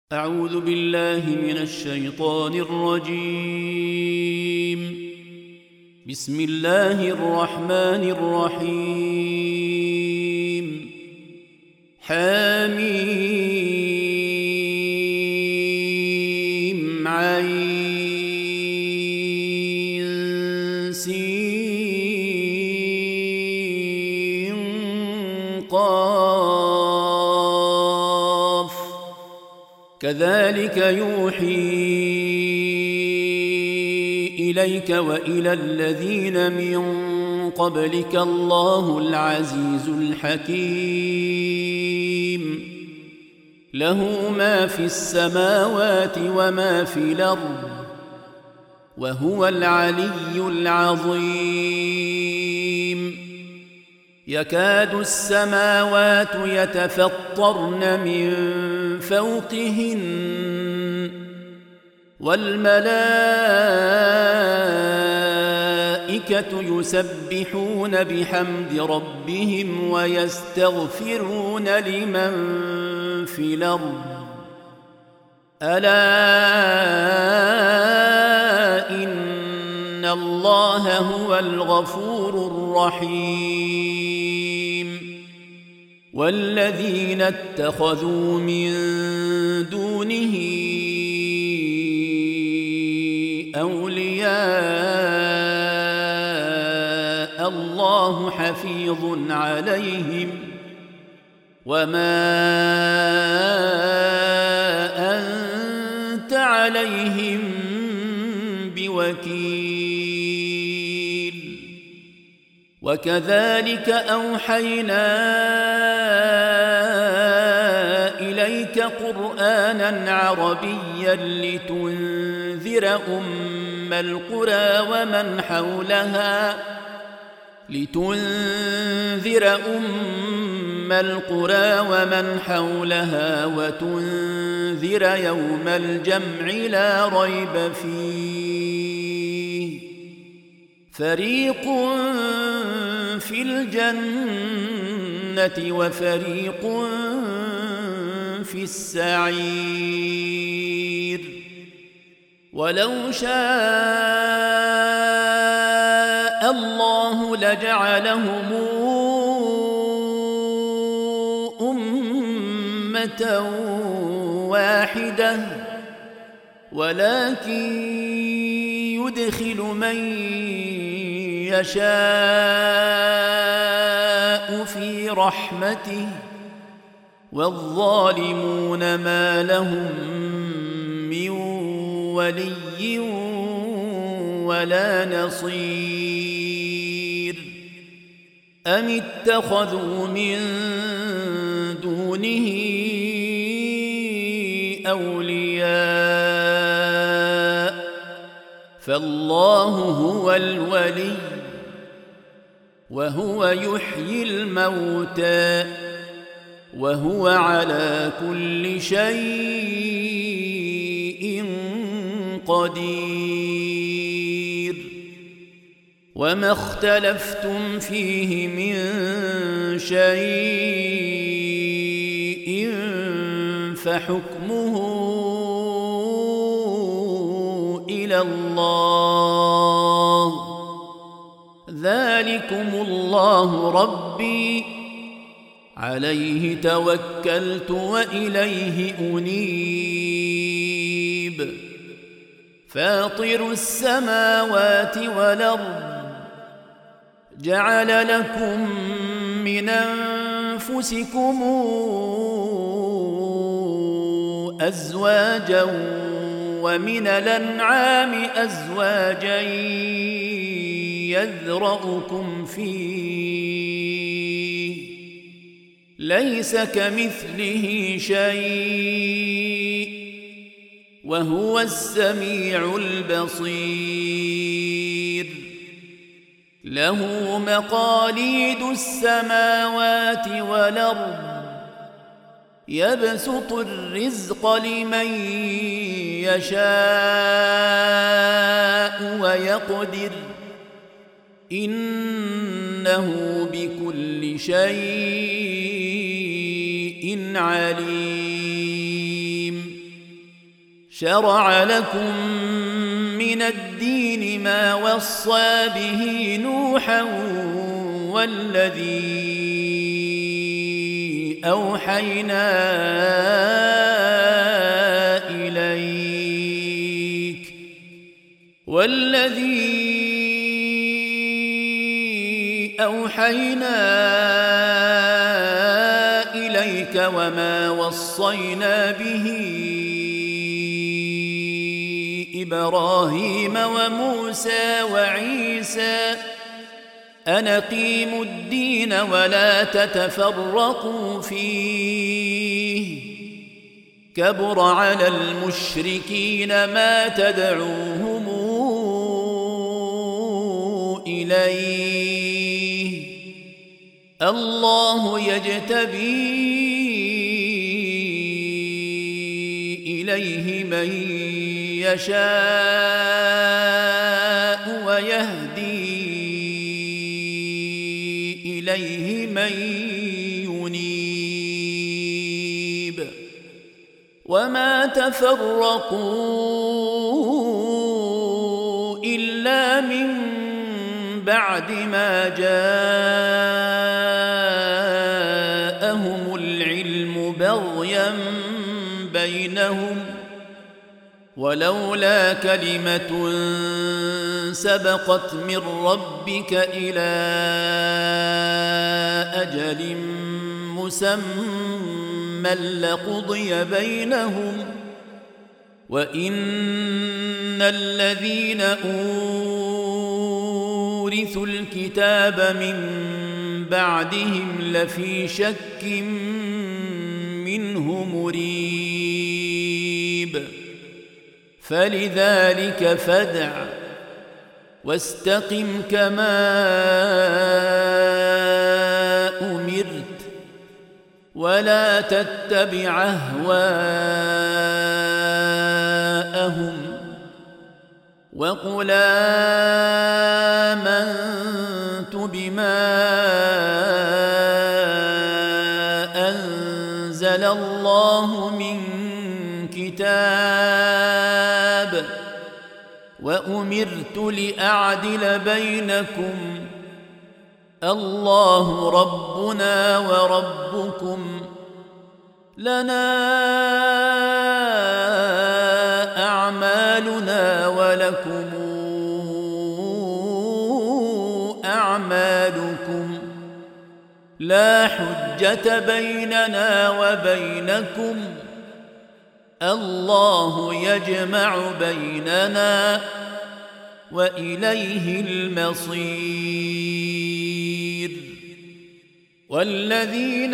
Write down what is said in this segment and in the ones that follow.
أعوذ بالله من الشيطان الرجيم. بسم الله الرحمن الرحيم. حميم عين سين قاف كذلك يوحي إليك وإلى الذين من قبلك الله العزيز الحكيم. له ما في السماوات وما في الأرض وهو العلي العظيم. يكاد السماوات يتفطرن من فوقهن والملائكة يسبحون بحمد ربهم ويستغفرون لمن في الأرض ألا إن الله هو الغفور الرحيم. والذين اتخذوا من دونه أولياء الله حفيظ عليهم وما أنت عليهم بوكيل. وكذلك أوحينا إليك قرآنا عربيا لتنذر أم القرى ومن حولها وتنذر يوم الجمع لا ريب فيه. فريق في الجنة وفريق في السعير. ولو شاء الله لجعلهم أمة واحدة ولكن يدخل من يشاء في رحمته والظالمون ما لهم من ولي ولا نصير. أم اتخذوا من دونه أولياء فالله هو الولي وهو يحيي الموتى وهو على كل شيء قدير. وما اختلفتم فيه من شيء فحكمه إلى الله. ذلكم الله ربي عليه توكلت وإليه أنيب. فاطر السماوات والأرض جعل لكم من أنفسكم أزواجا ومن الأنعام أزواجا يذرأكم فيه ليس كمثله شيء وهو السميع البصير. له مقاليد السماوات والأرض يبسط الرزق لمن يشاء ويقدر إنه بكل شيء عليم. شرع لكم من الدين ما وصى به نوحا والذي أوحينا إليك وما وصينا به إبراهيم وموسى وعيسى أن أقيموا الدين ولا تتفرقوا فيه كبر على المشركين ما تدعوهم إليه الله يجتبي إليه من يشاء ويهدي إليه من ينيب وما تفرقوا إلا من بعد ما جاءهم العلم بغيا بينهم ولولا كلمة سبقت من ربك إلى أجل مسمى لقضي بينهم وإن الذين أورثوا الكتاب من بعدهم لفي شك منه مريب فلذلك فادع واستقم كما أمرت ولا تتبع أهواءهم وقل آمنت بما أنزل الله من كتاب وأمرت لأعدل بينكم الله ربنا وربكم لنا أعمالنا ولكم أعمالكم لا حجة بيننا وبينكم الله يجمع بيننا وإليه المصير والذين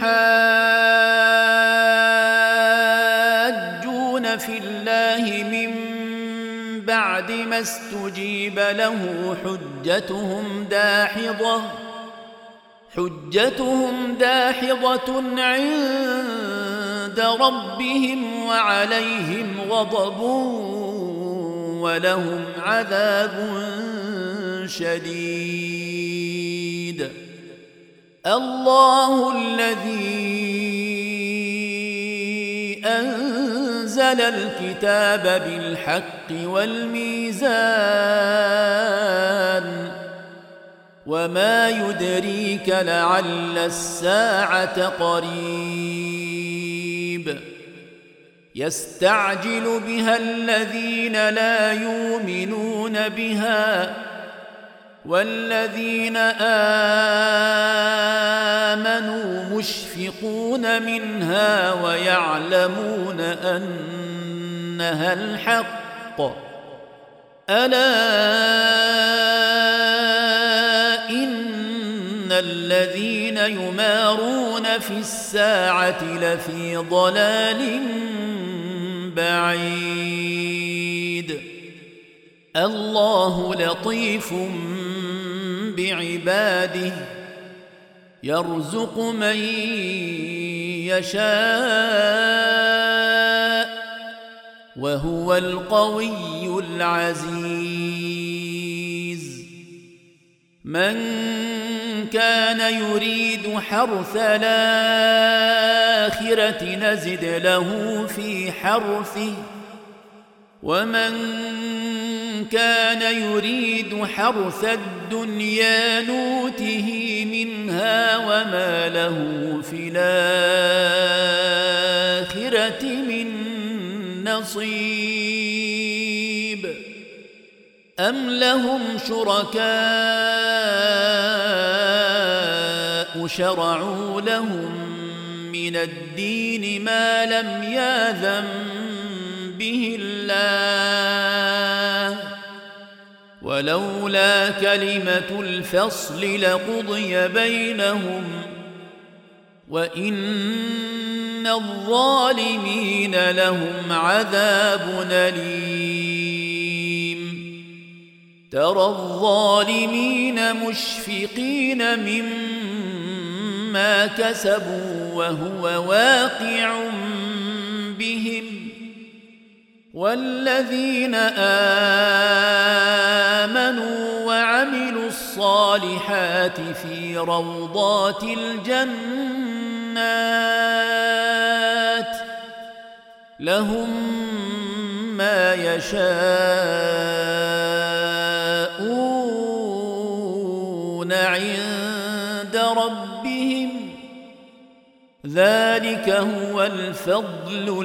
يحاجون في الله من بعد ما استجيب له حجتهم داحضة عند ربهم وعليهم غضب ولهم عذاب شديد الله الذي أنزل الكتاب بالحق والميزان وما يدريك لعل الساعة قريب يستعجل بها الذين لا يؤمنون بها والذين آمنوا مشفقون منها ويعلمون أنها الحق ألا إن الذين يمارون في الساعة لفي ضلال بعيد الله لطيف بعباده يرزق من يشاء وهو القوي العزيز من كان يريد حرث الآخرة نزد له في حرثه ومن كان يريد حرث الدنيا نوته منها وما له في الآخرة من نصيب أم لهم شركاء شرعوا لهم من الدين ما لم يأذن به الله ولولا كلمة الفصل لقضي بينهم وإن الظالمين لهم عذاب أليم ترى الظالمين مشفقين مما كسبوا وهو واقع بهم والذين آمنوا وعملوا الصالحات في روضات الجنات لهم ما يشاءون عند ربهم ذلك هو الفضل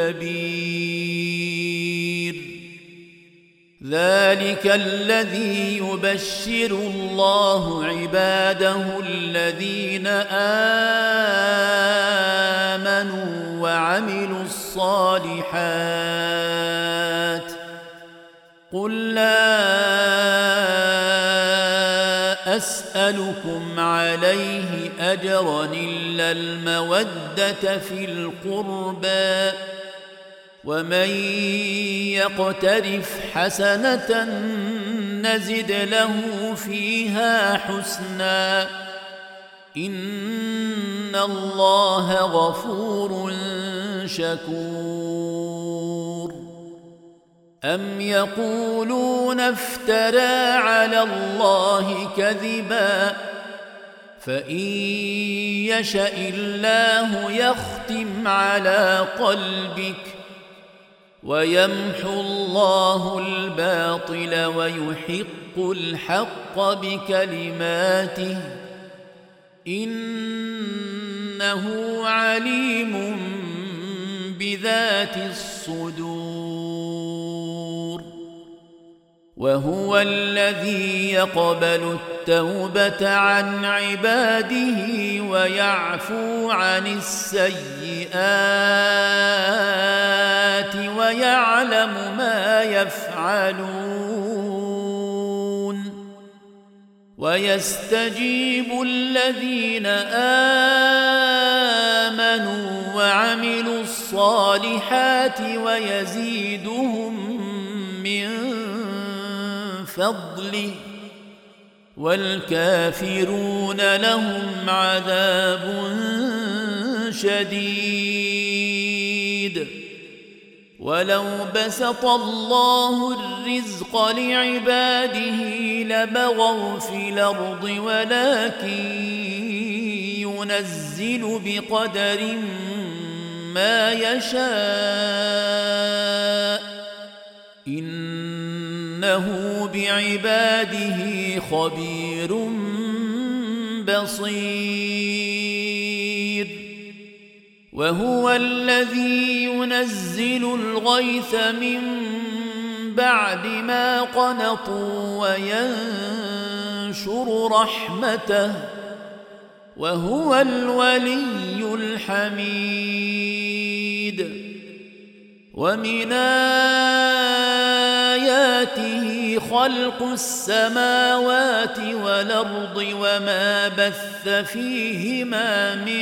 الكبير ذلك الذي يبشر الله عباده الذين آمنوا وعملوا الصالحات قل لا أسألكم عليه أجرا إلا المودة في القربى ومن يقترف حسنة نزد له فيها حسنا إن الله غفور شكور أم يقولون افترى على الله كذبا فإن يشأ الله يختم على قلبك ويمحو الله الباطل ويحق الحق بكلماته إنه عليم بذات الصدور وهو الذي يقبل التوبة عن عباده ويعفو عن السيئات ويعلم ما يفعلون ويستجيب الذين آمنوا وعملوا الصالحات ويزيدهم من فضله والكافرون لهم عذاب شديد ولو بسط الله الرزق لعباده لبغوا في الأرض ولكن ينزل بقدر ما يشاء إنه بعباده خبير بصير وهو الذي ينزل الغيث من بعد ما قنطوا وينشر رحمته وهو الولي الحميد ومن آياته خلق السماوات والأرض وما بث فيهما من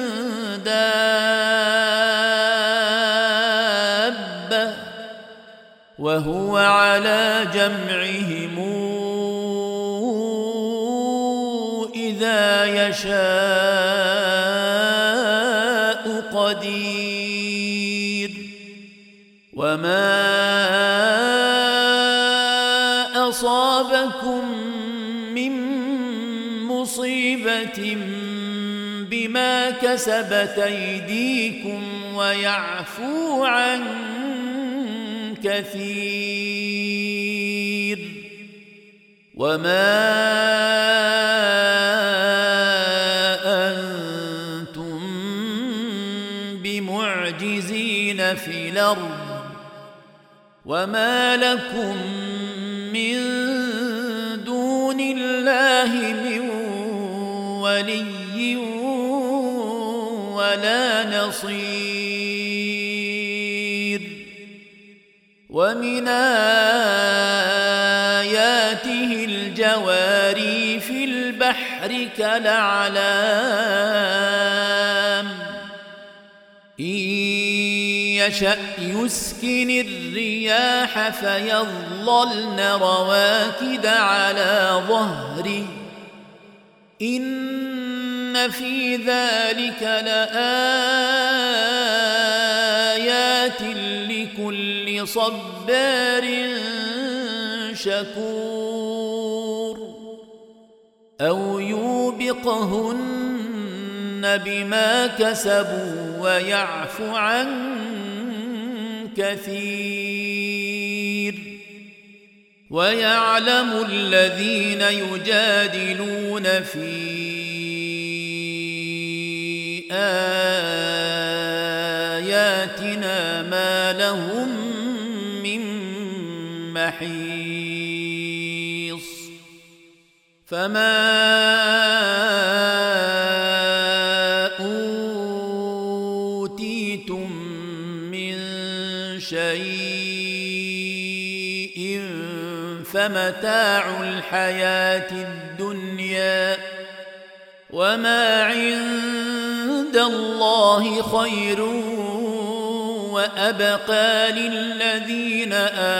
دابة وهو على جمعهم إذا يشاء قدير وما أصابكم من مصيبة بما كسبت أيديكم ويعفو عن كثير وما أنتم بمعجزين في الأرض وما لكم من دون الله من ولي ولا نصير ومن آياته الجواري في البحر كالأعلام إن يشأ يسكن الرياح فيظللن رواكد على ظهره إن في ذلك لآيات لكل صبار شكور أو يوبقهن بما كسبوا ويعفو عن كثير ويعلم الذين يجادلون في آياتنا ما لهم من محيص فما أوتيتم من شيء فمتاع الحياة الدنيا وما عند الله خير وأبقى للذين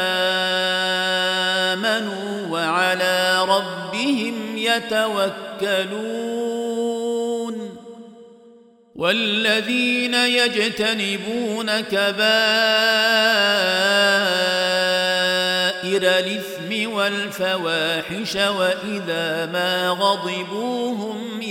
آمنوا وعلى ربهم يتوكلون والذين يجتنبون كبائر الإثم والفواحش وإذا ما غضبوا هم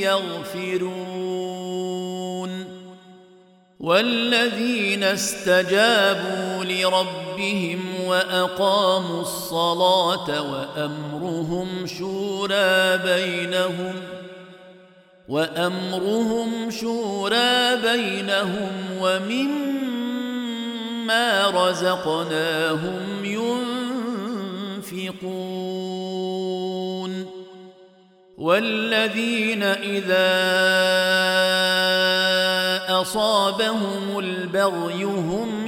يغفرون والذين استجابوا لربهم وأقاموا الصلاة وأمرهم شورى بينهم ومما رزقناهم ينفقون والذين إذا أصابهم البغي هم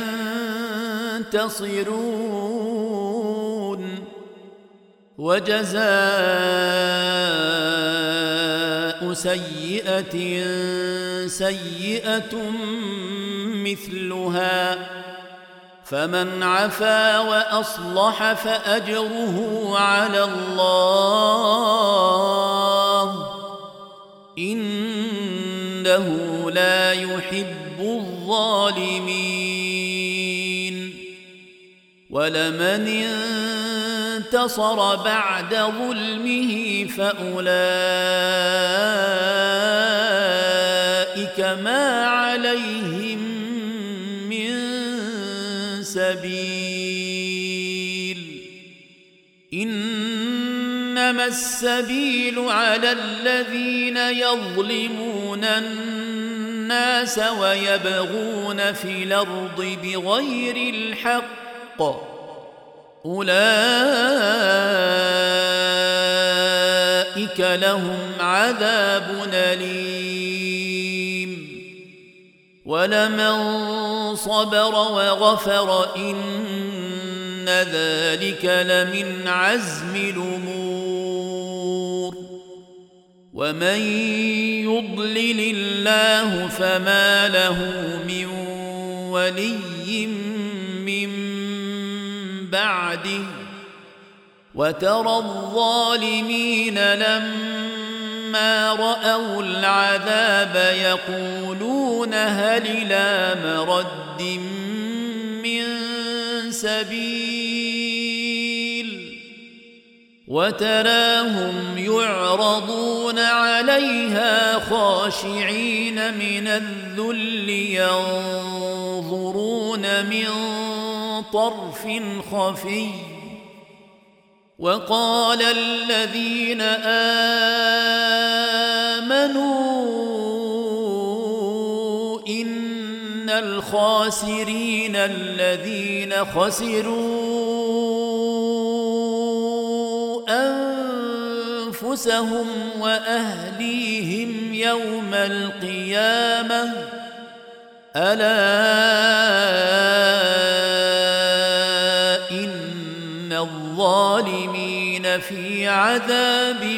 ينتصرون وجزاء سيئة سيئة مثلها فمن عفا وأصلح فأجره على الله إنه لا يحب الظالمين ولمن انتصر بعد ظلمه فأولئك ما عليهم من سبيل إنما السبيل على الذين يظلمون الناس ويبغون في الأرض بغير الحق أولئك لهم عذاب أليم ولمن صبر وغفر إن ذلك لمن عزم الأمور ومن يضلل الله فما له من ولي من بعده وترى الظالمين لما رأوا العذاب يقولون هل إلى مرد من سبيل وتراهم يعرضون عليها خاشعين من الذل ينظرون من طرف خفي وقال الذين آمنوا إن الخاسرين الذين خسروا أنفسهم وأهليهم يوم القيامة ألا إن الظالمين في عذاب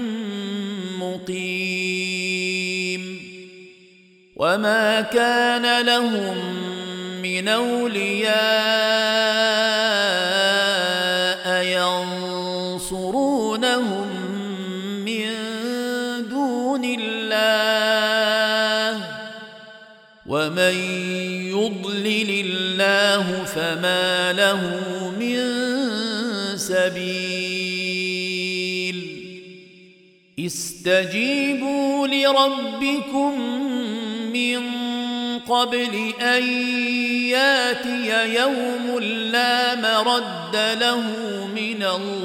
مقيم وما كان لهم من أولياء ينصرونهم من دون الله ومن يضلل الله فما له من سبيل استجيبوا لربكم من قبل أن ياتي يوم لا مرد له من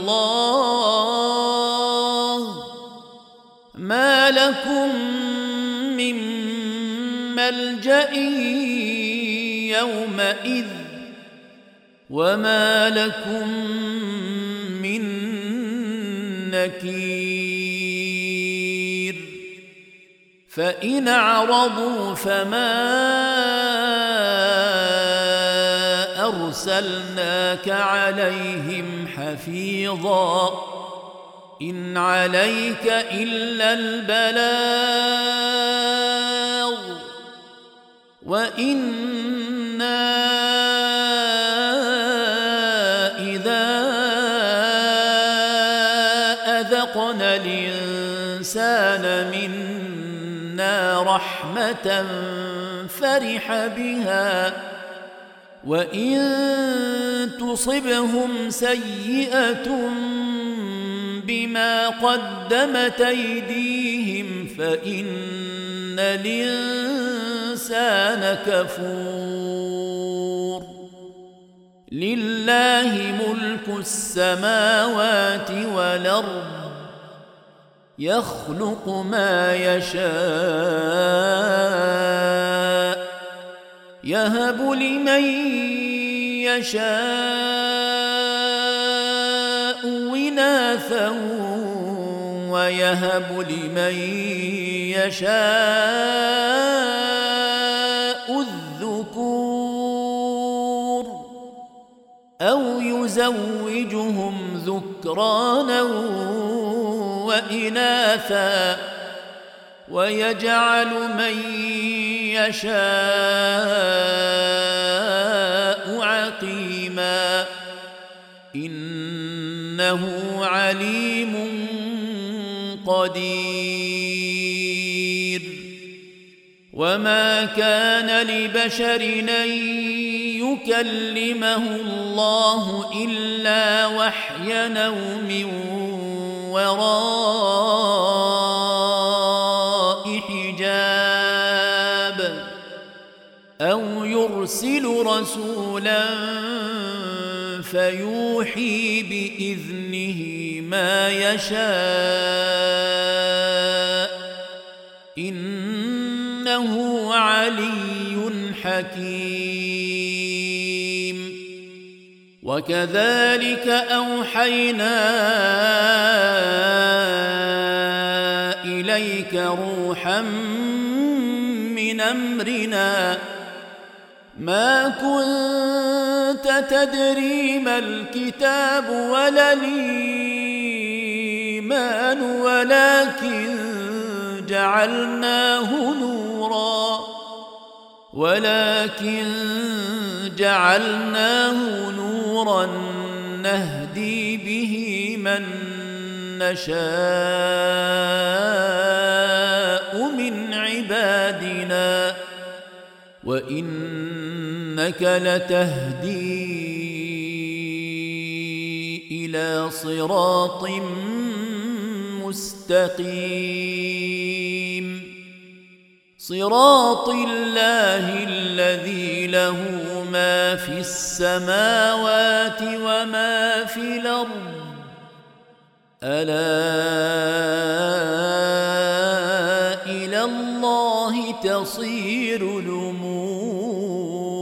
الله ما لكم من ملجأ يومئذ وما لكم من نكير فإن أعرضوا فما أرسلناك عليهم حفيظا إن عليك إلا البلاغ وإنا إذا أذقنا الإنسان منا رحمة فرح بها وإن تصبهم سيئة بما قدمت أيديهم فإن الإنسان كفور لله ملك السماوات والأرض يخلق ما يشاء يهب لمن يشاء إناثا ويهب لمن يشاء الذكور أو يزوجهم ذكرانا وإناثا ويجعل من يشاء عقيما إنه عليم قدير وما كان لبشر أن يكلمه الله إلا وحيا أو من وراء حجاب أو يرسل رسولا فيوحي بإذنه ما يشاء إنه علي حكيم وكذلك أوحينا إليك روحا من أمرنا ما كنت تدري ما الكتاب ولا الإيمان ولكن جعلناه نورا نهدي به من نشاء من عبادنا وإنك لتهدي إلى صراط مستقيم صراط الله الذي له ما في السماوات وما في الأرض ألا إلى الله تصير الأمور